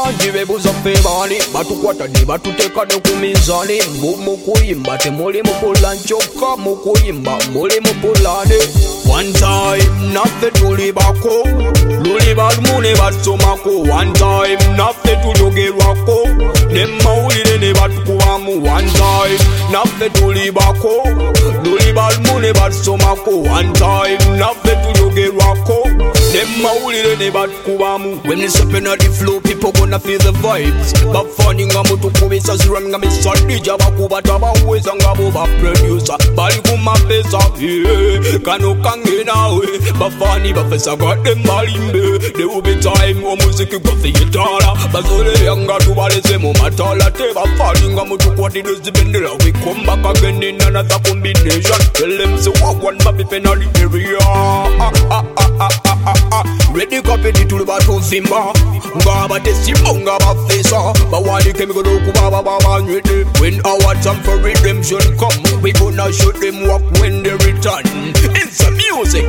bangi bebuza ffe baani batukwata ne batuteeka ne ku minzaani mu kuyimba temuli mupula nkyokka mu kuyimba muli mupulane. One time naffe tuli bako luliba lumu ne basomako. One time naffe tujogerwako ne mawulire ne batukubamu. One time naffe tuli bako luliba lumu ne basomako. One time naffe tujogerwako ne mawulire ne batukubamu. When it's up in the flow, people gonna feel the vibes. But funny nga mutukubisa ziram nga misadija bakuba tabaweza nga bo ba producer bali kumapesa kano kange nawe bafani bafesa got them malimbe. There will be time omuziki gwafeyetala bazole yanga tubaleze mu matala te bafani nga mutukwatire zibendera. We come back again in another combination. Tell them so walk one baby penalty area. Ready copy the tool about to zimba ngaba tesimo ngaba fesa bawali chemical kubaba baba nyete. When our time for redemption come, we gonna show them walk when they return. It's the music.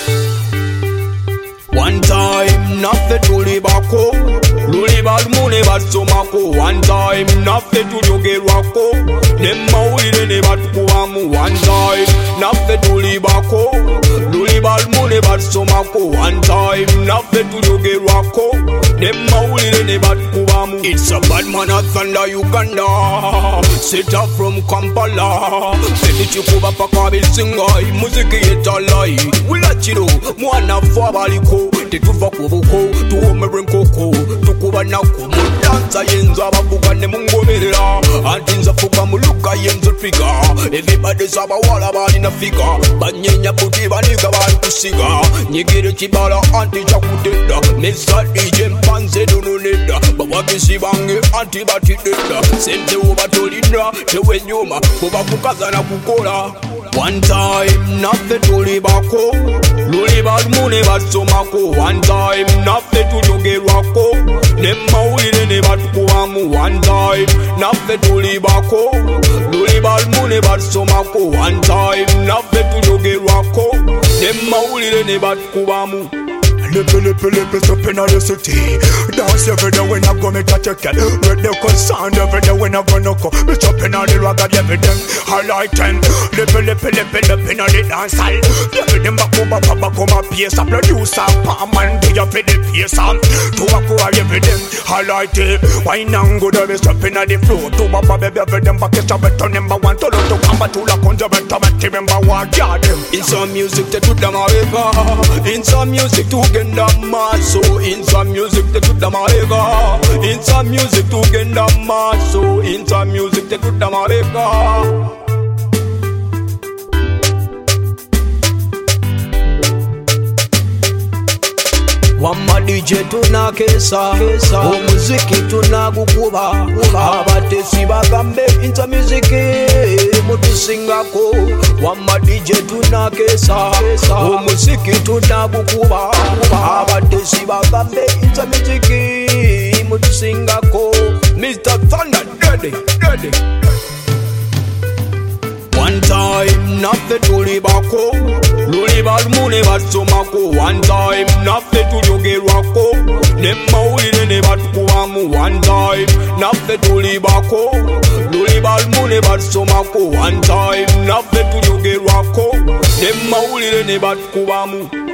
One time naffe tuli bako luliba lumu ne basomako. One time naffe tujogerwako ne mawulire ne batukubamu. One time naffe tuli bako luliba lumu ne basomako. One time naffe tujogerwako ne mawulire ne batukubamu. It's a bad man of Thunder Uganda, set up from Kampala. Sedi chikuba paka bisinga muziki yetalai wilachiro mwana fwa baliko tetuva kubuko tuomere nkoko tukuba nako mudanza yenza abavuga ne mungoberera anti nza fuka muluka yenza trigger. Everybody's abawala bali na figure banyenya buti baniga bali kusiga nyigire kibala anti chakudeda mesa DJ mpanze dononeda babagisi bange anti batideda sente obatolina tewe nyuma kuba kukaza na kukola. One time naffe tuli bako luliba lumu ne basomako. One time naffe tujogerwako ne mawulire ne batukubamu. One time naffe tuli bako luliba lumu ne basomako. One time naffe tujogerwako ne mawulire ne batukubamu. Lippy, step in the city. Dance every day when I go me touch a cat. Read the sound every day when I go no go. Me step in the ragga every day. I like them. Lippy, in the dance hall. Every day back my pace. A producer, palm and do you feel the pace? To a core every day. I like it. Why now go there? Step in the floor. To baba baby every day back it's a better number one. To look to come to la conja better. Remember what God them. In some music they do them away. In some music to genda maso. In some music they do them away. In some music to genda maso. In some music they do them away. Wama DJ tunakesa omuziki tunagukuba abatesi bagambe into music mutusingako. Wama DJ tunakesa omuziki tunagukuba abatesi bagambe into music mutusingako. Mr. Thunder ready. One time naffe tuli bako luliba lumu ne basomako. One time naffe tujogerwako ne mawulire ne batukubamu. One time naffe tuli bako luliba lumu ne basomako. One time naffe tujogerwako ne mawulire ne batukubamu.